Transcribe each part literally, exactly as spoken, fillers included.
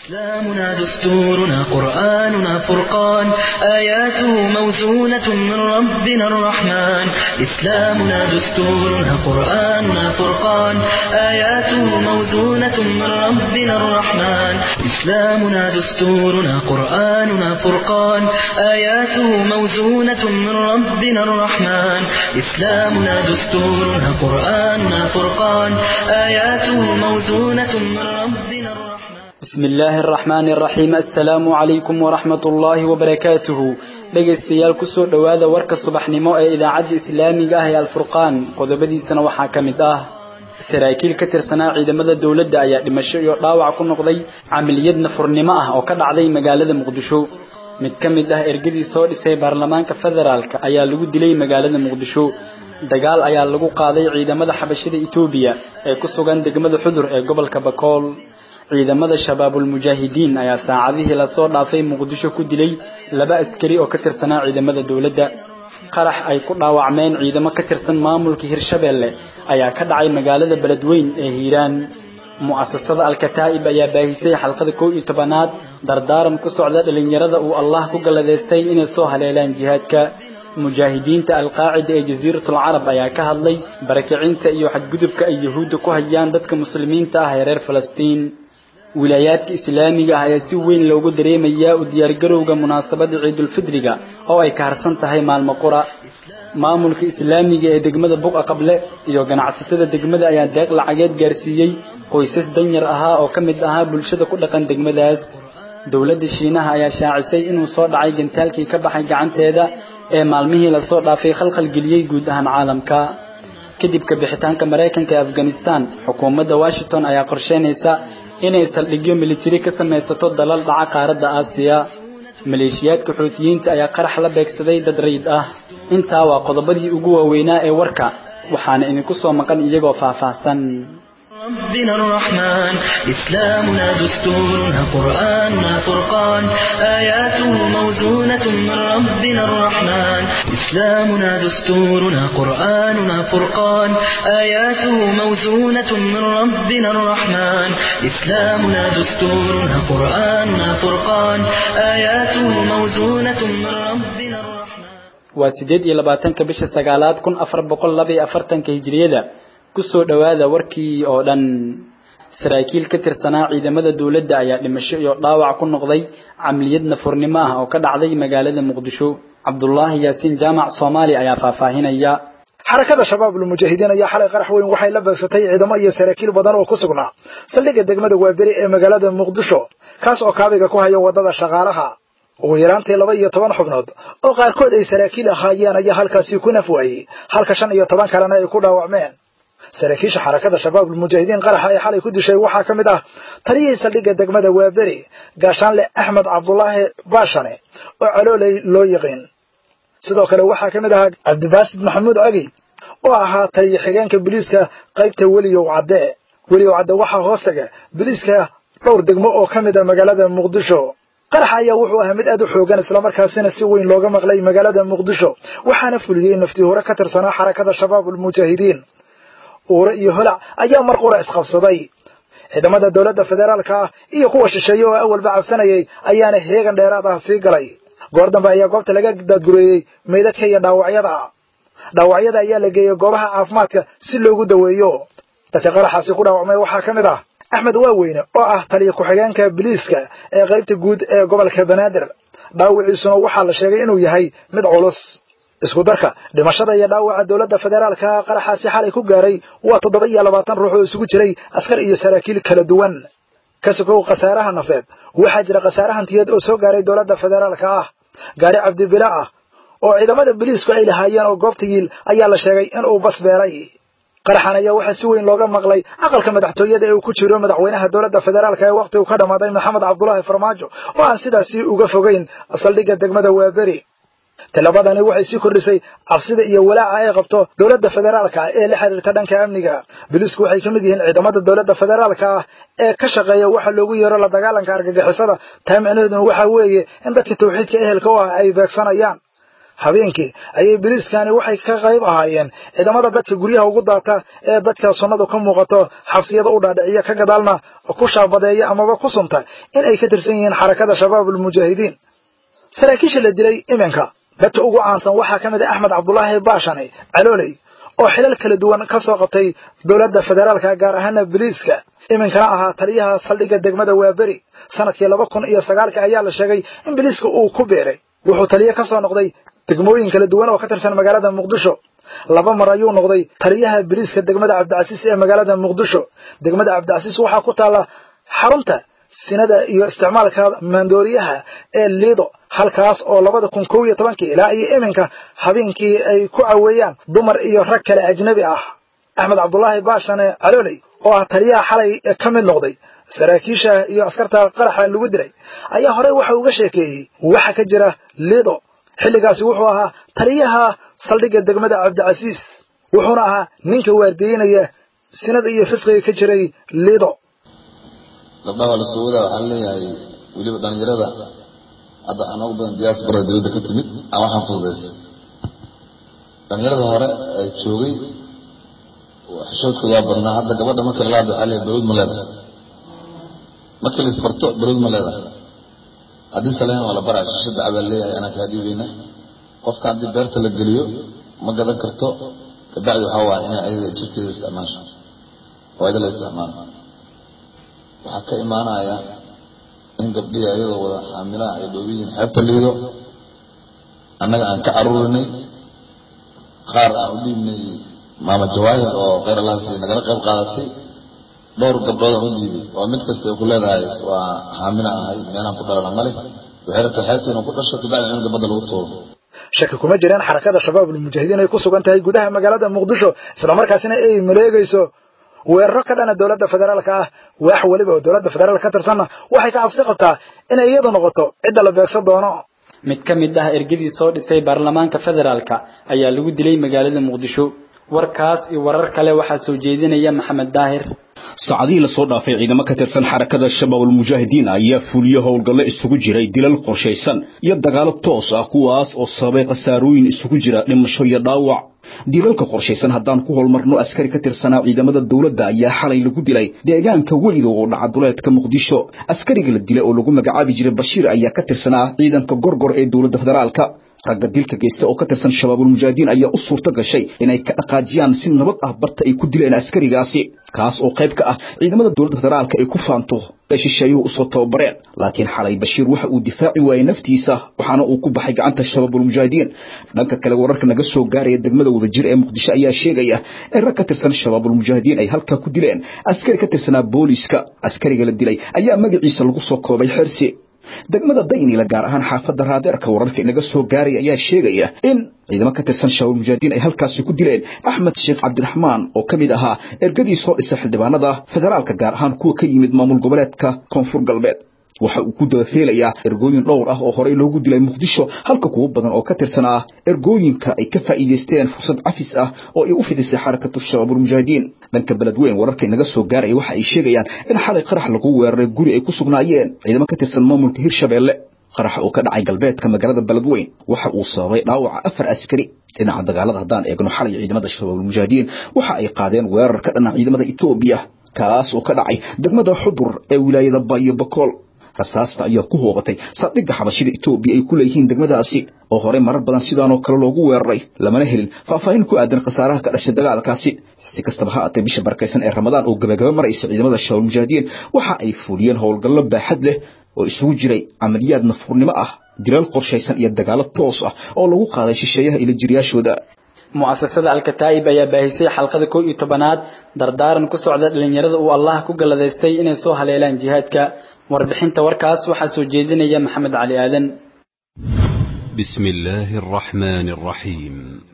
إسلامنا دستورنا قرآننا فرقان آياته موزونة من ربنا الرحمن إسلامنا دستورنا قرآننا فرقان آياته موزونة من ربنا الرحمن إسلامنا دستورنا قرآننا فرقان آياته موزونة من ربنا الرحمن إسلامنا دستورنا قرآننا فرقان آياته موزونة من ربنا الرحمن بسم الله الرحمن الرحيم السلام عليكم ورحمة الله وبركاته dhegeystayaal ku soo dhawaada warka subaxnimo ee idaacadda islaamiga ah ee Al-Furqaan qodobadiisana waxaa kamid ah saraakiil ka tirsanaa ciidamada dawladda ayaa dhimasho iyo dhaawac ku noqday amaliyad nafurnimo ah oo ka dhacday magaalada Muqdisho mid kamid ah ergadii soo dhisay baarlamaanka federaalka ayaa lagu dilay magaalada Muqdisho dagaal ayaa lagu qaaday ciidamada xabashida Itoobiya ee ku sugan degmada Xudur ee gobolka Bakool ciidamada shabaabul mujaahidiin ayaa saacadihii la soo dhaafay Muqdisho ku dilay laba askari oo ka tirsanaa ciidamada dawladda qarax ay ku dhaawacmeen ciidamo ka tirsan maamulka Hirshabeelle ayaa ka dhacay magaalada Beledweyne ee Hiiraan mu'assasada Al-Kataa'ib ayaa baahisay xalqada kow iyo tobanaad dardaaran ku socda dhalinyarada uu Allah ku galadeystay inay soo haleelaan jihaadka mujaahidiinta Al-Qaacida ee Jasiiratul Carab ayaa ka hadlay barakicinta iyo xadgudubka ay Yahuudda ku hayaan dadka muslimiinta ah ee reer Falastiin wilaayadka islaamiga ah ayaa si weyn loogu dareemayaa u diyaar garowga munaasabada Ciidul Fidriga oo ay ka harsan tahay maalmo qura maamulka islaamiga ee degmada Buqa Qable iyo ganacsatada degmada ayaa deeq lacageed gaarsiiyay qoysas danyar ah oo ka mid ah bulshada ku dhaqan degmadaas dawladda Shiinaha ayaa shaacisay inuu soo dhacay gantaalkii ka baxay gacanteeda ee maalmihii la soo dhaafay khalkhal geliyay guud ahaan caalamka kadib ka bixitaanka Mareykanka ee Afghanistan xukuumadda Washington ayaa qorsheynaysa inay saldhigyo military ka samaysato dalal dhaca qaaradda Aasiya maleeshiyaadka Xuutiyiinta ayaa qarax la beegsaday dad rayid ah intaa waa qodobadii ugu waaweynaa ee warka waxaana idinku soo maqan iyagoo faahfaahsan ربنا الرحمن إسلامنا دستورنا قرآننا فرقان آياته موزونة من ربنا الرحمن إسلامنا دستورنا قرآننا فرقان آياته موزونة من ربنا الرحمن إسلامنا دستورنا قرآننا فرقان آياته موزونة من ربنا الرحمن وسيدة إلى باتن كبش استقالات كن أفر بقول لبي أفرتن كهجرية kusoo dhawaada warkii oo dhan saraakiil ka tirsanaa ciidamada dawladda ayaa dhimasho iyo dhaawac ku noqday amaliyad nafurnimo ah oo ka dhacday magaalada Muqdisho Cabdullaahi Yaasiin Jaamac Soomaali ayaa faahfaahinaya xarakada shabaabul mujaahidiin ayaa xalay qarax weyn waxay la beegsatay ciidamo iyo saraakiil badan oo ku sugnaa saldhigga degmada Waaberi ee magaalada Muqdisho kaas oo kaabiga ku haya wadada shaqaalaha ugu yaraantii laba iyo toban xubnood oo qaarkood ay saraakiil ahaayeen ayaa halkaasi ku nafwaayay halka shan iyo toban kalena ay ku dhaawacmeen saraakiisha xarakada shabaabul mujaahidiin qaraxa ay xalay ku dishay waxaa ka mid ah taliyay saldhigga degmada Waaberi gaashaanle Axmed Cabdullaahi Baashane oo caloolay loo yaqaan sidoo kale waxaa ka mid ah Cabdibaasid Maxamuud Agi oo ahaa taliye xigeenka booliiska qaybta Weliyow Cadde Weliyow Cadde waxa hoostaga booliiska dhowr degmo oo ka mid ah magaalada Muqdisho qaraxa ayaa wuxuu ahaa mid aad u xoogan isla markaasina si weyn looga maqlay magaalada Muqdisho waxaana fuliyay naftii hore ka tirsanaa xarakada shabaabul mujaahidiin uura iyo holac ayaa mar qura isqabsaday ciidamada dawladda federaalka ah iyo kuwa shisheeye oo awalba cabsanayay ayaana heegan dheeraad ah sii galay goor dambe ayaa goobta laga daadgureeyay meydadka iyo dhaawacyada dhaawacyada ayaa la geeyay goobaha caafimaadka si loogu daweeyo dadka qaraxaasi ku dhaawacmay waxaa ka mid ah Axmed Waaweyne oo ah taliye ku-xigeenka booliiska ee qaybta guud ee gobolka Banaadir dhaawiciisuna waxaa la sheegay inuu yahay mid culus isku darka dhimashada iyo dhaawaca dawladda federaalka qaraxaasi xalay ku gaaray waa toddoba iyo labaatan ruux oo isugu jiray askar iyo saraakiil kala duwan kasoo qasaaraha nafeed waxa jira qasaarahan tiyad oo soo gaaray dawladda federaalka ah gaari Cabdi Bilaa ah oo ciidamada booliisku ay lahaayeen oo goobta yiil ayaa la sheegay in uu bas beelay qaraxan ayaa waxa si weyn looga maqlay aqalka madaxtooyada ee uu ku jiro madaxweynaha dawladda federaalka ee waqtigu ka dhamaaday Maxamed Cabdullaahi Farmaajo oo aan sidaasi uga fogeyn saldhigga degmada Waaberi talabadani waxay si kordhisay cabsida iyo walaaca ay qabto dawladda federaalka ee la xiriirta dhanka amniga booliisku waxay kamid yihiin ciidamada dawladda federaalka ee ka shaqeeya waxa loogu yeero la dagaalanka argagixisada taamicneedu waxa weeye in dadka tawxiidka ehelka ah ay beegsanayaan habeenkii ayay biliiskani waxay ka qayb ahaayeen ciidamada dadka guryaha ugu daata ee dadka sunnadu ka muuqato xabsiyada u dhaadhiciya ka gadaalna ku shaabadeeya amaba ku sunta in ay ka tirsan yihiin xarakada shabaabul mujaahidiin saraakiisha la dilay iminka dadka ugu caansan waxaa ka mid ah Axmed Cabdullaahi Baashane Calooley oo xilal kala duwan ka soo qabtay dowladda federaalka gaar ahaan biliiska iminkana ahaa taliyaha saldhigga degmada Waaberi sanadkii laba kun iyo sagaal ayaa la sheegay in biliiska uu ku beeray wuxuu taliye ka soo noqday degmooyin kala duwan oo ka tirsan magaalada Muqdisho laba mar ayuu noqday taliyaha biliiska degmada Cabdicasiis ee magaalada Muqdisho degmada Cabdicasiis waxa ku taala xarunta sinada iyo isticmaalka maandooriyaha ee liido halkaas oo laba kun iyo kow iyo toban ilaa iyo iminka habeenkii ay ku caweeyaan dumar iyo rag kale ajnabi ah Axmed Cabdullaahi Baashane Calooley oo ah taliyaha xalay ka mid noqday saraakiisha iyo askarta qaraxa lagu dilay ayaa hore waxa uu uga sheekeeyay waxa ka jira liido xilligaasi wuxuu ahaa taliyaha saldhigga degmada Cabdicasiis wuxuuna ahaa ninka waardiyeynaya sinada iyo fisqiga ka jiray liido gabdhaha la sooda waxa leeyahay waliba dhalinyarada hadda aan ugu badan diaspora dawladda ka timid ama waxaan fududeysay dhalinyarada hore ay joogay xishoodkooda badnaa hadda gabadha marka la hadlo xalay dawlad ma leedahay marka la isbarto dawlad ma leedahay haddii saleen wala baraa shishada abal leeyahay ana ka hadiyeena qofka haddii beerta la geliyo ma gadan karto kabacdi waxa waa inay ayada jirkeeda isticmaasho oo ayada la isticmaalo waxaa ka imaanaya in gabdhihi ayadoo wada xaamilaha ay dhoobiyiin xeebta liido annaga aan ka caruurinay qaar aan u dhiibnay maama jawaahir oo khayr allaasi nagala qayb qaadatay dhowr gabdhood aan u dhiibay oo mid kasta ay ku leedahay waa xaamila ahay meelaan ku dhalana male waxay rabtay xeebta inuu ku dhasho kabacdi in gabadha lagu tuuro shaki kuma jiraan xarakada shabaabul mujaahidiin ay ku sugan tahay gudaha magaalada Muqdisho isla markaasina ay maleegayso weeraro ka dhana dowladda federaalka ah wax waliba oo dowladda federaalka ka tirsan waxay ka cabsi qabtaa in ay iyadu noqoto cid la beegsan doono mid ka mid ah ergadii soo dhisay baarlamaanka federaalka ayaa lagu dilay magaalada Muqdisho warkaas iyo warar kale waxa soo jeedinaya Maxamed Daahir saacadii la soo dhaafay ciidamo ka tirsan xarakada shabaabul mujaahidiin ayaa fuliyo howlgalo isugu jiray dilal qorsheysan iyo dagaalo toos ah kuwaas oo sababay qasaarooyin isugu jira dhimasho iyo dhaawac dilalka qorsheysan haddaan ku holmarno askari ka tirsanaa ciidamada dawladda ayaa xalay lagu dilay deegaanka welido oo dhaca duleedka Muqdisho askariga la dilay oo lagu magacaabi jiray Bashiir ayaa ka tirsanaa ciidanka gorgor ee dawladda federaalka ragga dilka geysta oo ka tirsan shabaabul mujaahidiin ayaa u suurta gashay inay ka dhaqaajiyaan si nabad ah barta ay ku dileen askarigaasi kaas oo qayb ka ah ciidamada dawladda federaalka ay ku faanto ee shisheeyuhu u soo tababareen laakiin xalay Bashiir waxa uu difaaci waayay naftiisa waxaana uu ku baxay gacanta shabaabul mujaahidiin dhanka kale wararka naga soo gaaray degmada wadajir ee Muqdisho ayaa sheegaya in rag ka tirsan shabaabul mujaahidiin ay halka ku dileen askari ka tirsanaa booliska askariga la dilay ayaa magaciisa lagu soo koobay Xirsi degmada Daynila gaar ahaan xaafadda Raadeerka wararka inaga soo gaaray ayaa sheegaya in ciidamo ka tirsan shabaabul mujaahidiin ay halkaas ku dileen Axmed Sheekh Cabdiraxmaan oo kamid ahaa ergadii soo dhisay xildhibaanada federaalka gaar ahaan kuwa ka yimid maamul goboleedka Koonfur Galbeed waxa uu ku dafeelayaa ergooyin dhowr ah oo horey loogu dilay Muqdisho halka kuwa badan oo ka tirsanaa ergooyinka ay ka faa'iideysteen fursad cafis ah oo ay u fidisay xarakatu shabaabul mujaahidiin dhanka beledweyn wararka inaga soo gaaray waxa ay sheegayaan in xalay qarax lagu weeraray guri ay ku sugnaayeen ciidamo ka tirsan maamulka Hirshabeelle qarax oo ka dhacay galbeedka magaalada beledweyn waxa uu sababay dhaawaca afar askari dhinaca dagaalada haddaan eegno xalay ciidamada shabaabul mujaahidiin waxa ay qaadeen weerar ka dhana ciidamada Itoobiya kaas oo ka dhacay degmada Xudur ee wilaayada Baayo Bakool rasaasta ayaa ku hoobatay sadhiga xabashida Itoobiya ay ku leeyihiin degmadaasi oo hore marar badan sidaan oo kale loogu weeraray lamana helin faahfaahin ku aadan qasaaraha ka dhashay dagaalkaasi si kastaba ha ahaatee bisha barakeysan ee Ramadaan oo gabagaba maraysa ciidamada shabaabul mujaahidiin waxa ay fuliyeen howlgallo baaxad leh oo isugu jiray amaliyaad nafurnimo ah dilal qorsheysan iyo dagaalo toos ah oo lagu qaaday shisheeyaha ila jiriyaashooda mu'assasada Al-Kataib ayaa baahisay xalqada kow iyo tobanaad dardaaran ku socda dhalinyarada uu Allah ku galadeystay inay soo haleelaan jihaadka warbixinta warkaas waxa soo jeedinaya Maxamed Cali Aadan Bismillahir Rahmanir Rahim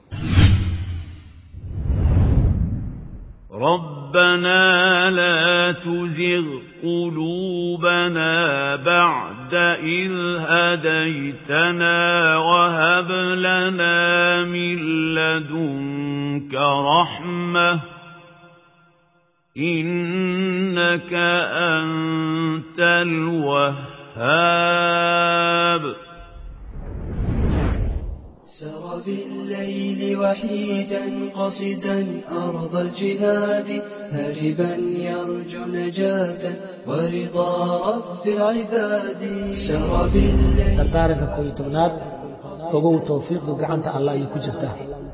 ربنا لا تزغ قلوبنا بعد إذ هديتنا وهب لنا من لدنك رحمة إنك أنت الوهاب سر بالليل وحيدا قصدا أرض الجهاد هربا يرجو نجاة ورضا رب العباد سر بالليل دردارك كوي تبنات وقو توفيق قعنت الله يكجرته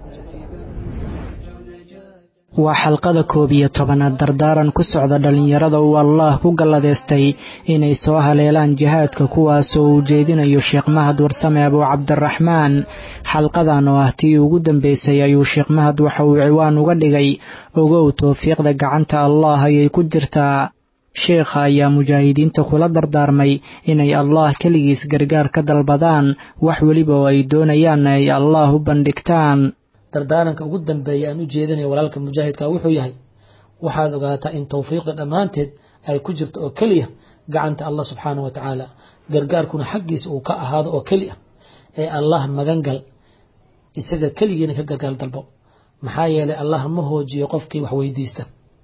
waa xalqada koob iyo tobanaad dardaaran ku socda dhallinyarada uu allaah ku galladeystay inay soo haleelaan jihaadka kuwaasoo uu jeedinayo sheekh mahad warsame abuu cabdiraxmaan xalqadan oo ah tii ugu dambaysay ayuu sheekh mahad waxa uu ciwaan uga dhigay ogow towfiiqda gacanta allaah ayay ku jirtaa sheekha ayaa mujaahidiinta kula dardaarmay inay allaah keligiis gargaar ka dalbadaan wax weliba oo ay doonayaanna ay allaah u bandhigtaan dardaaranka ugu dambeeya aan u jeedinayo walaalka mujaahidka wuxuu yahay waxaad ogaataa in tawfiiqda dhammaanteed ay ku jirto oo keliya gacanta Allah subxaanahu wa tacaala gargaarkuna xaggiisa uu ka ahaado oo keliya ee Allah magan gal isaga keligiina ka gargaar dalbo maxaa yeelay Allah ma hoojiyo qofkii wax weydiista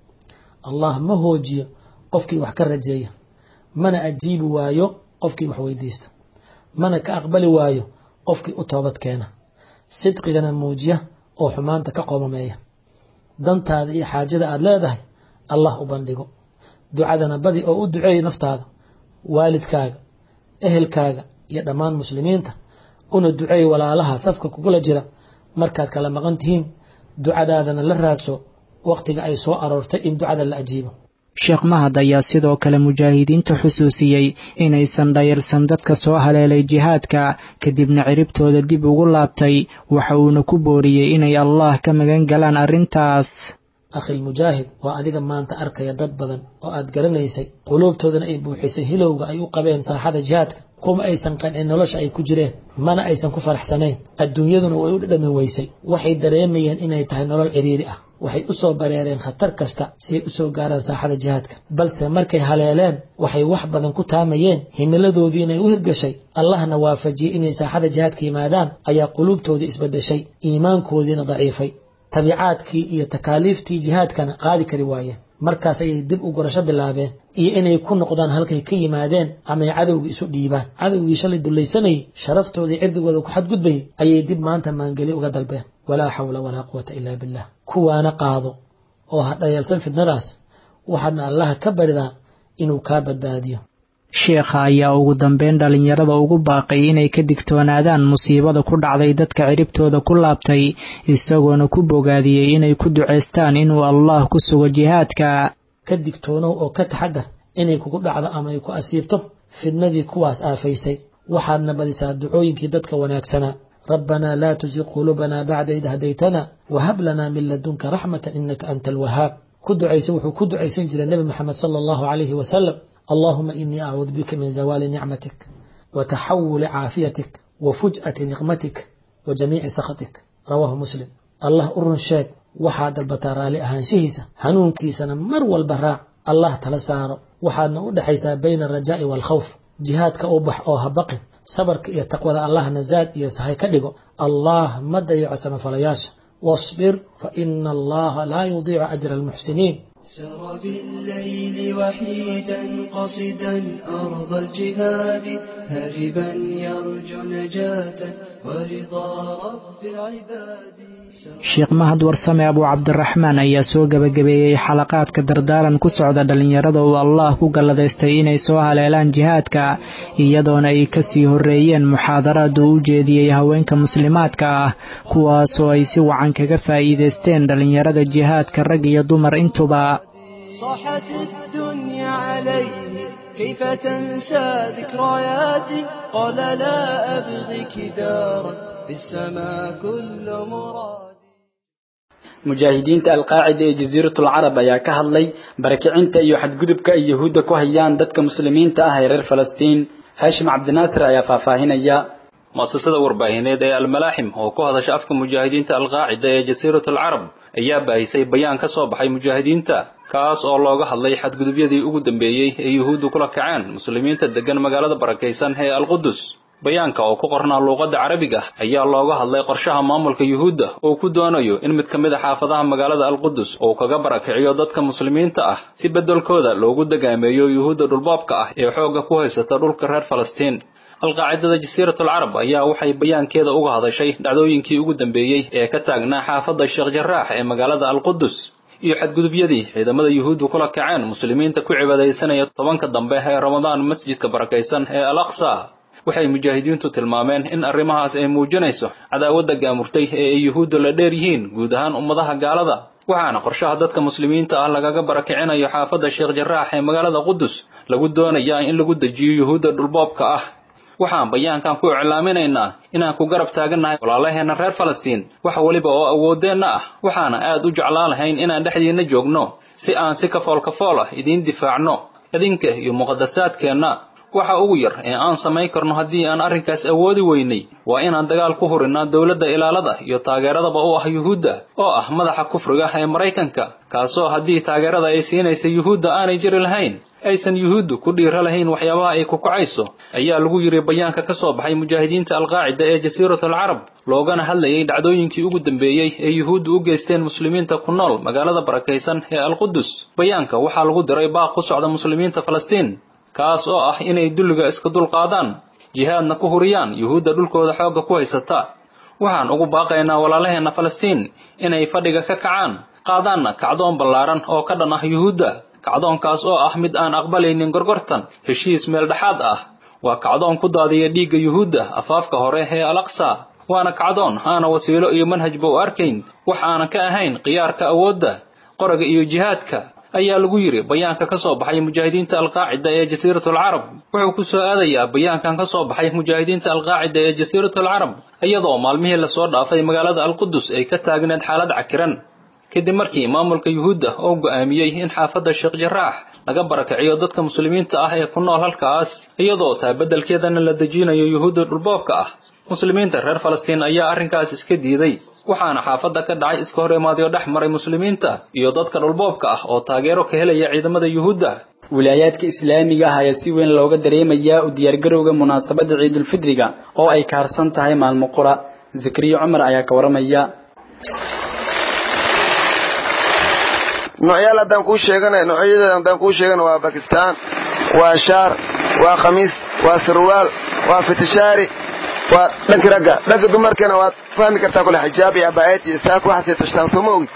Allah ma hoojiyo qofkii wax ka rajeeya mana ajiibi waayo qofkii wax weydiista mana ka aqbali waayo qofkii u toobad keena sidqigana muujiya oo xumaanta ka qoomameeya dantaada iyo xaajada aad leedahay Allah u bandhigo ducadana badi oo u duceey naftaada waalidkaaga ehelkaaga iyo dhammaan muslimiinta una duceey walaalaha safka kugula jira markaad kala maqan tihiin ducadaadana la raadso waqtiga ay soo aroortay in ducada la ajiibo sheekh mahad ayaa sidoo kale mujaahidiinta xusuusiyey inaysan dhayarsan dadka soo haleelay jihaadka kadibna ciribtooda dib ugu laabtay waxa uuna ku booriyey inay Allah ka magan galaan arrintaas akhil mujaahid waa adiga maanta arkaya dad badan oo aad garanaysay quluubtoodana ay buuxisay hilowga ay u qabeen saaxada jihaadka kuma aysan qancin nolosha ay ku jireen mana aysan ku faraxsanayn adduunyaduna way u dhadhamin weysay waxay dareemayeen inay tahay nolol ciriiri ah waxay u soo bareereen khatar kasta si ay u soo gaaraan saaxada jihaadka balse markay haleeleen waxay wax badan ku taamayeen himiladoodii inay u hirgashay allahna waafajiyey inay saaxada jihaadka yimaadaan ayaa quluubtoodii isbedeshay iimaankoodiina daciifay tabiicaadkii iyo takaaliiftii jihaadkana qaadi kari waayeen markaas ayay dib u gurasho bilaabeen iyo inay ku noqdaan halkay ka yimaadeen ama ay cadowgii isu dhiibaan cadowgii shalay dulaysanayay sharaftoodii cirdigooda ku xadgudbayay ayay dib maanta maangeli uga dalbeen walaa xawla walaa quwata ilaa billah kuwaana qaado oo ha dhayalsan fidnadaas waxaadna allaha ka baridaa inuu kaa badbaadiyo sheekha ayaa ugu dambeyn dhalinyarada ugu baaqay inay ka digtoonaadaan musiibada ku dhacday dadka ciribtooda ku laabtay isagoona ku bogaadiyey inay ku duceystaan inuu Allah ku sugo jihaadka ka digtoonow oo ka taxadar inay kugu dhacdo ama ay ku asiibto fidnadii kuwaas aafaysay waxaadna badisaa ducooyinkii dadka wanaagsanaa ربنا لا تزغ قلوبنا بعد إذ هديتنا وهب لنا من لدنك رحمة إنك أنت الوهاب كد عيسى وحو كد عيسى جل النبي محمد صلى الله عليه وسلم اللهم إني أعوذ بك من زوال نعمتك وتحول عافيتك وفجأة نقمتك وجميع سخطك رواه مسلم الله أرن شاك وحاد البتارى لأهان شهيسة هنون كيسنا مرو البراع الله تلسار وحادنا أدحيسا بين الرجاء والخوف جهادك أوبح أوها بقي صبرك يا تقوى الله نزاد يا سهي كدغو الله ما ضيع سما فلياش واصبر فإن الله لا يضيع أجر المحسنين سر بالليل وحيدا قصدا أرض الجهاد هربا يرجو نجاة ورضا رب العباد sheekh mahad warsame abuu cabdiraxmaan ayaa soo gabagabeeyey xalaqaadka dardaaran ku socda dhalinyarada uu Allah ku galladaystay inay soo haleelaan jihaadka iyadoona ay ka sii horeeyeen muxaadaraad uu u jeediyey haweenka muslimaadka ah kuwaasoo ay si wacan kaga faa'iideysteen dhalinyarada jihaadka rag iyo dumar intuba صاحت الدنيا عليه كيف تنسى ذكرياتي قال لا أبغيك دارا في السماء كل مراد mujaahidiinta alqaacida ee jasiiratul carab ayaa ka hadlay barakicinta iyo xadgudubka ay yahuudda ku hayaan dadka muslimiinta ah ee reer Falastiin Hashim Cabdinaasir ayaa faahfaahinaya muasasada warbaahineed ee almalaaxim oo ku hadasha afka mujaahidiinta alqaacida ee jasiiratul carab ayaa baahisay bayaan ka soo baxay mujaahidiinta kaas oo looga hadlay xadgudubyadii ugu dambeeyay ee yahuuddu kula kaceen muslimiinta degan magaalada barakaysan ee alqudus bayaanka oo ku qornaa luqadda carabiga ayaa looga hadlay qorshaha maamulka yuhuudda oo ku doonayo in mid ka mid ah xaafadaha magaalada alqudus uu kaga barakiciyo dadka muslimiinta ah si bedelkooda loogu dagaameeyo yuhuudda dhulbaabka ah ee xoogga ku haysata dhulka reer Falastiin alqaacidada jasiiratul carab ayaa waxay bayaankeeda uga hadashay dhacdooyinkii ugu dambeeyey ee ka taagnaa xaafadda sheekh jaraax ee magaalada alqudus iyo xadgudubyadii ciidamada yuhuuddu kula kaceen muslimiinta ku cibaadaysanaya tobanka dambe ee ramadaan masjidka barakaysan ee al-aqsa waxay mujaahidiintu tilmaameen in arrimahaas ay muujinayso cadaawadda gaamurtay ee ay yuhuuddu la dheer yihiin guud ahaan ummadaha gaalada waxaana qorshaha dadka muslimiinta ah lagaga barakicinayo xaafadda sheekh jaraax ee magaalada qudus lagu doonayaa in lagu dejiyo yuhuudda dhulboobka ah waxaan bayaankan ku iclaaminaynaa inaan ku garab taagannahay walaalaheena reer falastiin wax waliba oo awoodeenna ah waxaana aad u jeclaan lahayn inaan dhexdiinna joogno si aan si kafool kafool ah idiin difaacno idinka iyo muqadasaadkeenna waxa ugu yar ee aan samayn karno haddii aan arrinkaas awoodi weynay waa inaan dagaal ku hurinaa dowladda ilaalada iyo taageeradaba u ah yuhuudda oo ah madaxa kufriga ee maraykanka kaasoo haddii taageerada ay siinaysa yuhuudda aanay jiri lahayn aysan yuhuuddu ku dhiira lahayn waxyaabaha ay ku kacayso ayaa lagu yiri bayaanka ka soo baxay mujaahidiinta alqaacida ee jasiiratul carab loogana hadlayay dhacdooyinkii ugu dambeeyey ee yuhuuddu u geysteen muslimiinta ku nool magaalada barakaysan ee alqudus bayaanka waxaa lagu diray baaq ku socda muslimiinta falastiin kaas oo ah inay dulliga iska dulqaadaan jihaadna ku huriyaan yuhuudda dhulkooda xoogga ku haysata waxaan ugu baaqaynaa walaalaheena falastiin inay fadhiga ka kacaan qaadaanna kacdoon ballaaran oo ka dhan ah yuhuudda kacdoonkaas oo ah mid aan aqbalaynin gorgortan heshiis meel dhexaad ah waa kacdoon ku daadiya dhiigga yuhuudda afaafka hore ee al-aqsa waana kacdoon aana wasiilo iyo manhajba u arkayn wax aanan ka ahayn khiyaarka awoodda qoriga iyo jihaadka ayaa lagu yiri bayaanka ka soo baxay mujaahidiinta alqaacida ee jasiiratul carab wuxuu ku soo aadayaa bayaankan ka soo baxay mujaahidiinta alqaacida ee jasiiratul carab iyadoo maalmihii la soo dhaafay magaalada alqudus ay ka taagneed xaalad cakiran kadib markii maamulka yuhuudda oo go'aamiyey in xaafadda sheekh jaraax laga barakiciyo dadka muslimiinta ah ee ku nool halkaas iyadoo taa beddelkeedana la dejinayo yuhuudda dhulboobka ah muslimiinta reer falastiin ayaa arrinkaas iska diiday waxaana xaafadda ka dhacay iska hor imaadyo dhex maray muslimiinta iyo dadka dhulboobka ah oo taageero ka helaya ciidamada yuhuudda wilaayaadka islaamiga ah ayaa si weyn looga dareemayaa u diyaargarowga munaasabadda ciidulfidriga oo ay ka harsan tahay maalmo qura zakariya cumar ayaa ka waramaya noocyada haddaan kuu sheegana noocyada haddaan kuu sheegana waa bakistaan waa shaar waa khamiis waa sarwaal waa fitishaari waa dhanka ragga dhanka dumarkana waad fahmi kartaa kule xijaab iyo abaayad iyo saak waxaasay tashtaan soo ma ogid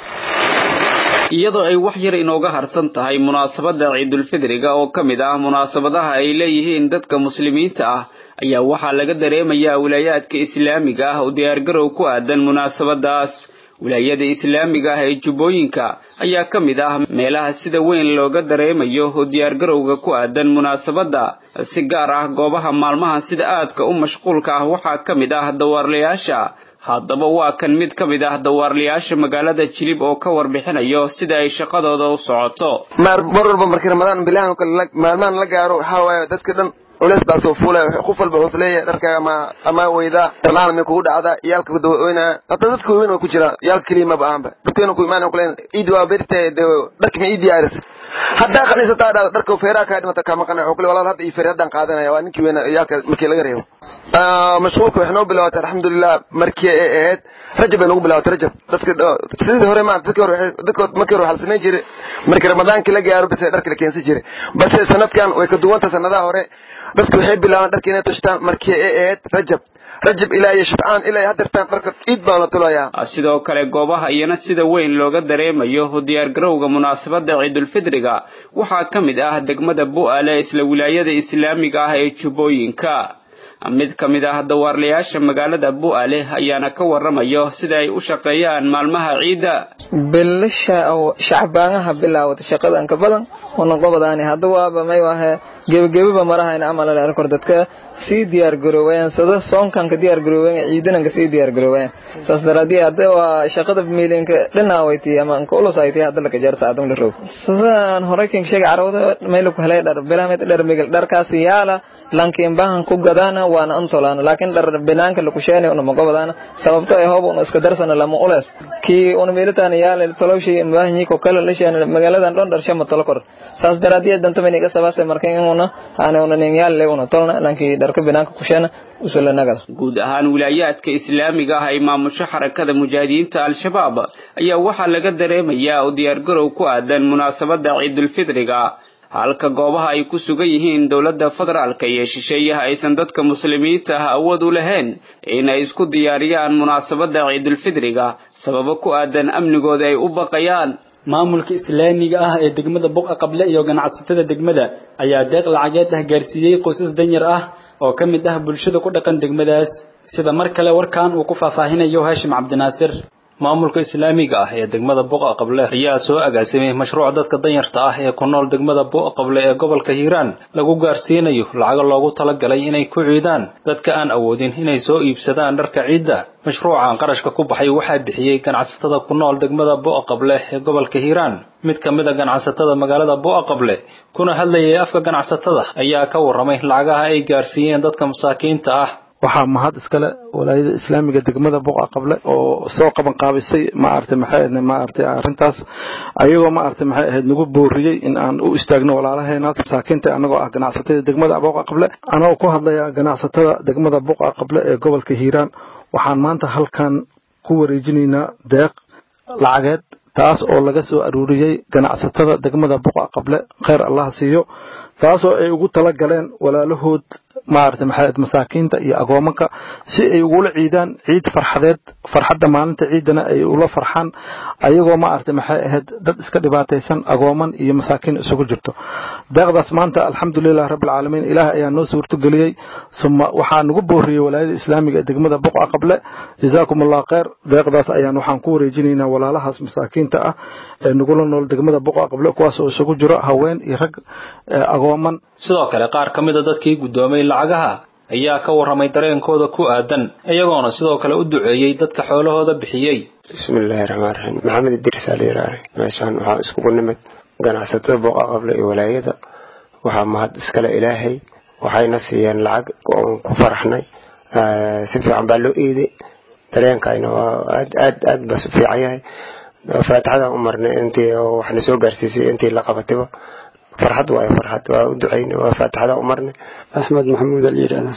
iyadoo ay wax yar inooga harsan tahay munaasabadda ciidulfidriga oo ka mid ah munaasabadaha ay leeyihiin dadka muslimiinta ah ayaa waxaa laga dareemayaa wilaayaadka islaamiga ah oo diyaargarow ku aadan munaasabadaas wilaayada islaamiga ah ee jubbooyinka ayaa ka mid ah meelaha sida weyn looga dareemayo oo diyaargarowga ku aadan munaasabadda si gaar ah goobaha maalmaha sida aadka u mashquulka ah waxaa ka mid ah dawaarlayaasha haddaba waa kan mid ka mid ah dawaarlayaasha magaalada jilib oo ka warbixinayo sida ay shaqadooda u socoto mar walba markii ramadaan bilahan maalmahan la gaaro waxaa waaye dadka dhan culeys baa soo fuulay qof walba wuxuu leeyahay dharkaaga ama ama weyda dharlaan ma kugu dhacda iyaalka ku dawoona hadda dadka weyn oo ku jira iyaalka kaliya ma baanba dadkeena ku imaan kuleen iid waa birtay dharka ma iid yaaris hadda khaliisata dhada dharka feeraa ka dhimata kama qanay xukli walaal hadda ii feeradan qaadanaya waa ninkii weyn iyaalka markii laga reebo ah mashquulka waxnoo bilaawatay alxamdulillah markii ay ahayd rajab ay nagu bilaawatay rajab dadka sidii hore ma dadka hore dadka markii hore hal sameey jiray markii ramadaanka la gaaro bis dharka la keensan jiray balse sanadkan way ka duwanta sanadaha hore dadku waxay bilaabaan dharka inay tashtaan markii ay ahayd rajab rajab ilaa iyo shibcaan ilaa hadartaan dharka iid baa la tulayaa sidoo kale goobaha iyana sida weyn looga dareemayo diyaargarowga munaasabadda ciidulfidriga waxaa ka mid ah degmada bu'aale isla wilaayada islaamiga ah ee jubbooyinka mid ka mid ah dawaarlayaasha magaalada bu'aale ayaana ka waramayo sida ay u shaqeeyaan maalmaha ciida bilasha oo shacbaanaha bilaawada shaqadan ka badan wana qobadaani hadda waaba may wahe gebageba marahayna amal la arkor dadka si diyaar garooween sida soonkan ka diyaar garooween ciidan ka si diyaar garooween saas daraadii hadda waa shaqada miilinka dhinaawaytii ama anka ulusaytii hadda la gajar saacadun la roog sidaan hore kin sheeg carwada meel ku helay dhar bilaamad dhar migil dharkaas yaala lankiin baahan ku gadaana waana antolaan laakiin dhar binaanka la ku sheenay una magobadana sababtoo ay hoob una iska darsana lama ulees ki una meelitaan yaala talowshi in baahanyi ko kala la sheenay magaaladan dhan dhar shama talo kor saas daraadii danta meniga sabaasay markay una ana una nin yaala una tolna lankii dharka binaanka ku sheenay usula nagal guud ahaan wilaayaadka islaamiga ah ay maamusho xarakada mujaahidiinta al-shabaab ayaa waxa laga dareemayaa oo diyaar garow ku aadan munaasabadda ciidulfidriga halka goobaha ay ku sugan yihiin dowladda federaalka iyo shisheeyaha aysan dadka muslimiinta ah awood u lahayn inay isku diyaariyaan munaasabadda ciidulfidriga sababo ku aadan amnigooda ay u baqayaan. maamulka islaamiga ah ee degmada Buqa Qable iyo ganacsatada degmada ayaa deeq lacageed ah gaarsiiyay qoysas danyar ah oo ka mid ah bulshada ku dhaqan degmadaas sida mar kale warkaan uu ku faahfaahinayo Hashim Cabdinaasir. maamulka islaamiga ah ee degmada Buqa Qable ayaa soo agaasimay mashruuc dadka danyarta ah ee ku nool degmada Buqa Qable ee gobolka Hiiraan lagu gaarsiinayo lacag loogu talagalay inay ku ciidaan dadka aan awoodin inay soo iibsadaan dharka ciidda. mashruucan qarashka ku baxay waxaa bixiyay ganacsatada ku nool degmada Buqa Qable ee gobolka Hiiraan. mid ka mid ah ganacsatada magaalada Buqa Qable kuna hadlayay afka ganacsatada ayaa ka waramay lacagaha ay gaarsiiyeen dadka masaakiinta ah. waxaa mahad iskale walaayada islaamiga degmada Buqa Qable oo soo qaban qaabisay ma aragtay maxay ahayd ma aragtay arintaas ayagoo ma aragtay maxay ahayd nagu booriyay in aan u istaagno walaalaheena masaakiinta anagoo ah ganacsatada degmada Buqa Qable anoo ku hadlaya ganacsatada degmada Buqa Qable ee gobolka Hiiraan waxaan maanta halkan ku wareejinaynaa deeq lacageed taas oo laga soo aruuriyay ganacsatada degmada Buqa Qable khayr Allah siiyo taas oo ay ugu tala galeen walaalahood maarta maxay masaakiinta iyo agoomanka si ay ugu ciidaan ciid farxadeed farxadda maalinta ciidana ay ula farxaan ayagoo maarta maxay ahayd dad iska dhibaataysan agooman iyo masaakiin isugu jirto deeqdaas maanta alxamdulillah rabbil caalamiin ilaahay ayaa noo suurto galiyay suma waxaan ugu booriyay walaayada islaamiga degmada Buqa Qable jazaakumullahu khayr deeqdaas ayaan waxaan ku wareejinaynaa walaalahaas masaakiinta ah ee nagu nool degmada Buqa Qable kuwaas oo isugu jiro haween iyo rag agooman. sidoo kale qaar ka mid ah dadkii gudoomay lacagaha ayaa ka waramay dareenkooda ku aadan iyagoona sidoo kale u duceeyay dadka xoolahooda bixiyay. bismillaahir rahmaanir rahiim maxamed idris aliiraay meeshan waxa isku nimid ganacsatada Buqa Qable iyo walaayada waxa mahad iskale ilaahay waxayna siiyeen lacag oo ku faraxnay si fiican baa loo eeday dareenkayna waa aad aad aad bas fiican yahay faataxada umarna intii waxna soo gaarsiisay intii la qabatay فرحت ويا فرحت ودعينا وفاتحة أمرنا. أحمد محمود اليران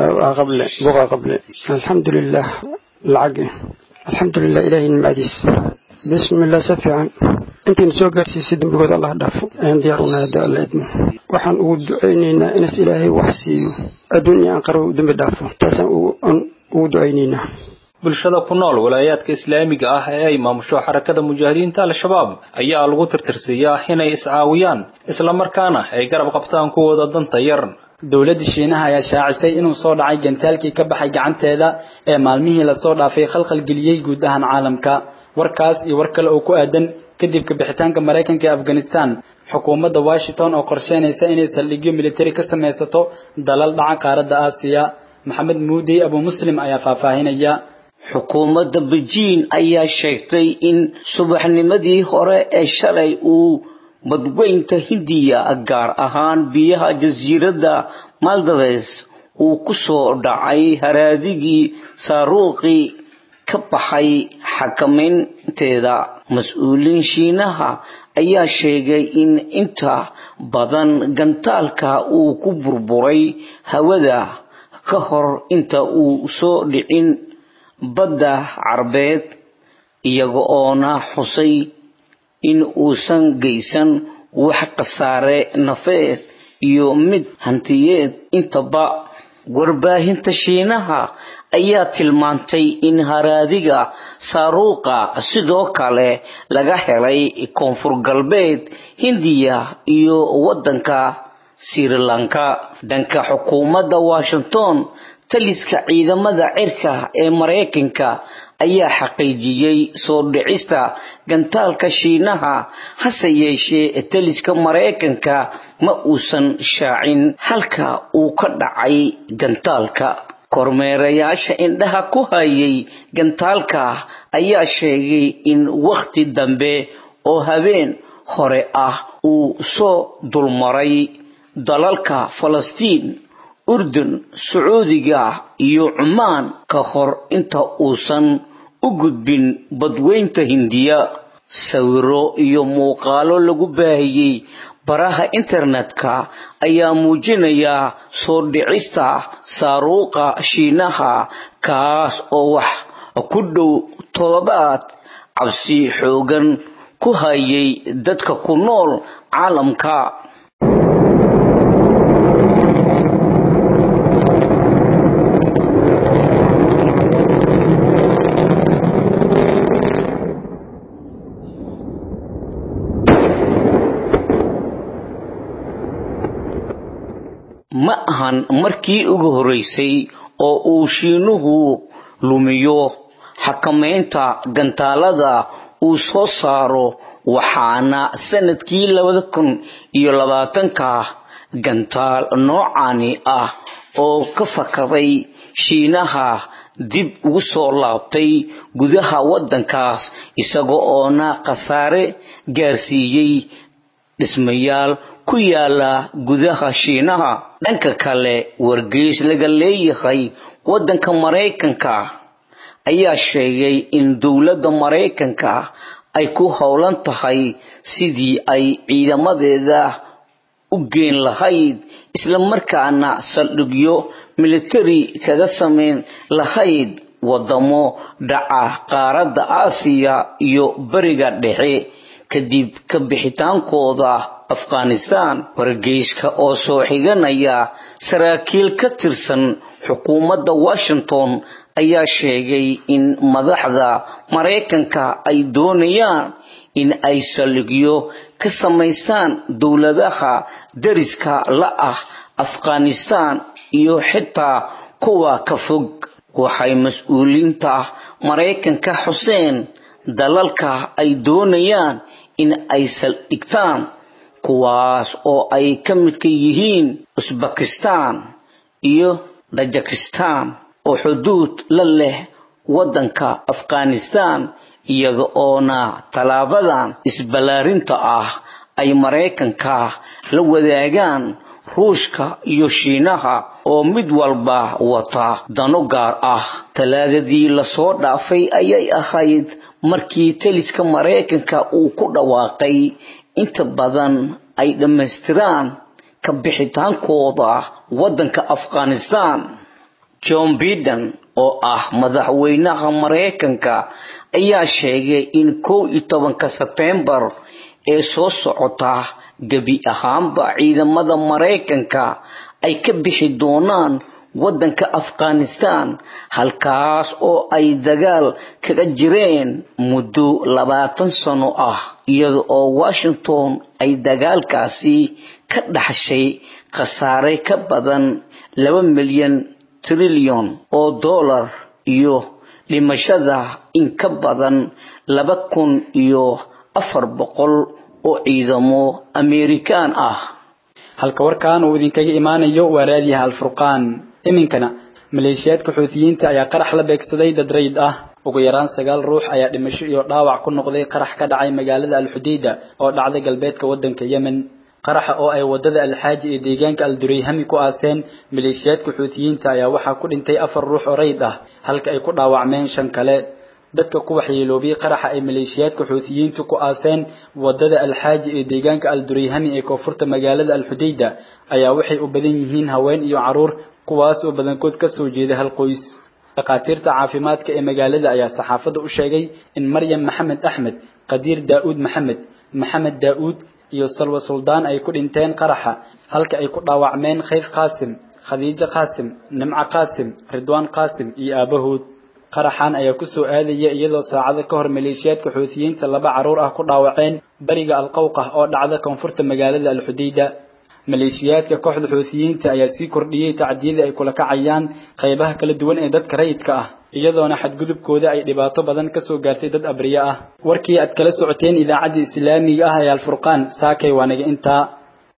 قبل بقى قبل الحمد لله العقل الحمد لله إلهي المعديس بسم الله سفيعا أنت نسوق سيد بقول الله دافع عند يرونا هذا الإدم وحن ودعينا نس إلهي وحسي الدنيا أنقروا دم دافع تسمع ودعينا. bulshada ku nool walaayaadka islaamiga ah ee ay maamusho xarakada mujaahidiinta al-shabaab ayaa lagu tirtirsiyaa inay iscaawiyaan isla markaana ay garab qabtaan kuwooda danta yar. dowladda Shiinaha ayaa shaacisay inuu soo dhacay gantaalkii ka baxay gacanteeda ee maalmihii la soo dhaafay khalkhal geliyay guud ahaan caalamka. warkaas iyo war kale oo ku aadan kadib ka bixitaanka Mareykanka ee Afghanistan xukuumadda Washington oo qorsheynaysa inay saldhigyo militari ka sameysato dalal dhaca qaaradda Aasiya. Maxamed Muudi Abu Muslim ayaa faahfaahinaya. xukuumadda Beijing ayaa sheegtay in subaxnimadii hore ee shalay uu badweynta Hindiya gaar ahaan biyaha jasiiradda Maldives uu ku soo dhacay haraadigii saaruuqi ka baxay xakameynteeda. mas'uuliin Shiinaha ayaa sheegay in inta badan gantaalka uu ku burburay hawada ka hor inta uu soo dhicin badda Carbeed iyaga oona xusay in uusan geysan wax qasaare nafeed iyo mid hantiyeed intaba. warbaahinta Shiinaha ayaa tilmaantay in haraadiga saaruuqa sidoo kale laga helay koonfur galbeed Hindiya iyo wadanka Sri Lanka. dhanka xukuumadda Washington taliska ciidamada cirka ee Mareykanka ayaa xaqiijiyay soo dhicista gantaalka Shiinaha hase yeeshee taliska Mareykanka ma uusan shaacin halka uu ka dhacay gantaalka. kormeerayaasha indhaha ku hayay gantaalka ayaa sheegay in waqti dambe oo habeen hore ah uu soo dulmaray dalalka Falastiin, Urdun, Sacuudiga iyo Cumaan ka hor inta uusan u gudbin badweynta Hindiya. sawiro iyo muuqaalo lagu baahiyay baraha internetka ayaa muujinaya soo dhicista saaruuqa Shiinaha kaas oo wax ku dhow toddobaad cabsi xoogan ku hayay dadka ku nool caalamka. ahan markii ugu horeysay oo uu shiinuhu lumiyo xakamaynta gantaalada uu soo saaro waxaana sanadkii labada kun iyo labaatanka gantaal noocani ah oo ka fakaday shiinaha dib ugu soo laabtay gudaha wadankaas isagoo oona khasaare gaarsiiyay dhismayaal ku yaala gudaha shiinaha. dhanka kale wargeys laga leeyahay wadanka Mareykanka ayaa sheegay in dawladda Mareykanka ay ku howlan tahay sidii ay ciidamadeeda u geen lahayd isla markaana saldhigyo military kaga sameyn lahayd wadamo dhaca qaaradda Aasiya iyo bariga dhexe kadib ka bixitaankooda Afghanistan. wargeyska oo soo xiganaya saraakiil ka tirsan xukuumadda Washington ayaa sheegay in madaxda Mareykanka ay doonayaan in ay saldhigyo ka samaystaan dawladaha dariska la ah Afghanistan iyo xitaa kuwa ka fog. waxay mas'uuliyiinta Mareykanka xuseen dalalka ay doonayaan in ay saldhigtaan kuwaas oo ay ka mid yihiin Uzbekistan iyo Tajikistan oo xuduud la leh wadanka Afghanistan iyada oona talaabadan isbalaarinta ah ay Mareykanka la wadaagaan Ruushka iyo Shiinaha oo mid walba wata dano gaar ah. talaadadii la soo dhaafay ayay ahayd markii taliska Mareykanka uu ku dhawaaqay inta badan ay dhameystiraan ka bixitaankooda wadanka Afghanistan. John Biden oo ah madaxweynaha Mareykanka ayaa sheegay in kow iyo tobanka Sebtembar ee soo socota gabi ahaanba ciidamada Mareykanka ay ka bixi doonaan wadanka Afghanistan halkaas oo ay dagaal kaga jireen muddo labaatan sano ah iyada oo Washington ay dagaalkaasi ka dhaxshay khasaare ka badan laba milyan trillion oo dollar iyo dhimashada in ka badan laba kun iyo afar boqol oo ciidamo Amerikaan ah. halka warkaan uu idinkaga imaanayo waa raadiyaha Al-Furqaan. iminkana maleeshiyaadka Xuuthiyiinta ayaa qarax la beegsaday dad rayd ah. ugu yaraan sagaal ruux ayaa dhimasho iyo dhaawac ku noqday qarax ka dhacay magaalada Al-Xudayda oo dhacday galbeedka wadanka Yemen. qaraxa oo ay wadada Al-Xaaji ee deegaanka Al-Durayhami ku aaseen maleeshiyaadka Xuuthiyiinta ayaa waxaa ku dhintay afar ruux oo rayd ah halka ay ku dhaawacmeen shan kale. dadka ku waxyeeloobay qaraxa ay maleeshiyaadka Xuuthiyiintu ku aaseen wadada Al-Xaaji ee deegaanka Al-Durayhami ee koonfurta magaalada Al-Xudayda ayaa waxay u badan yihiin haween iyo caruur kuwaas oo badankood ka soo jeeda hal qoys. dhaqaatiirta caafimaadka ee magaalada ayaa saxaafadda u sheegay in Maryam Maxamed Axmed, Qadiir Daawud Maxamed, Maxamed Daawud iyo Salwa Suldaan ay ku dhinteen qaraxa halka ay ku dhaawacmeen Khayf Qaasim, Khadiija Qaasim, Nimca Qaasim, Ridwaan Qaasim iyo aabahood. qaraxan ayaa ku soo aadaya iyadoo saacado ka hor maleeshiyaadka Xuuthiyiinta laba caruur ah ku dhaawaceen bariga Al-Qawqah oo dhacda koonfurta magaalada Al-Xudayda. maleeshiyaadka kooxda Xuuthiyiinta ayaa sii kordhiyay tacdiyada ay kula kacayaan qaybaha kala duwan ee dadka rayidka ah iyadoona xadgudubkooda ay dhibaato badan ka soo gaartay dad abriya ah. warkii aad kala socoteen idaacadda Islaamiga ah ee Al-Furqaan saakay waanaga intaa.